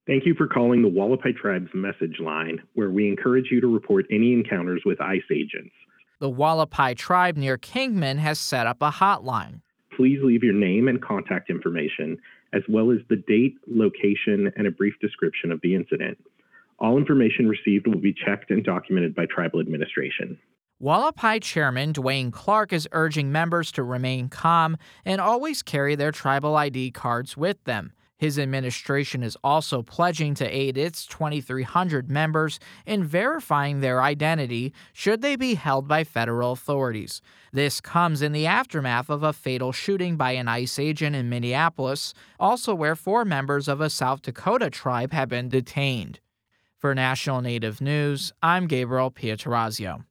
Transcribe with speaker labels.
Speaker 1: Thank you for calling the Wallapai Tribe's message line, where we encourage you to report any encounters with ICE agents.
Speaker 2: The Wallapai tribe near Kingman has set up a hotline.
Speaker 1: Please leave your name and contact information, as well as the date, location, and a brief description of the incident. All information received will be checked and documented by tribal administration.
Speaker 2: Wallapai Chairman Dwayne Clark is urging members to remain calm and always carry their tribal ID cards with them. His administration is also pledging to aid its 2,300 members in verifying their identity should they be held by federal authorities. This comes in the aftermath of a fatal shooting by an ICE agent in Minneapolis, also where 4 members of a South Dakota tribe have been detained. For National Native News, I'm Gabriel Pietrorazio.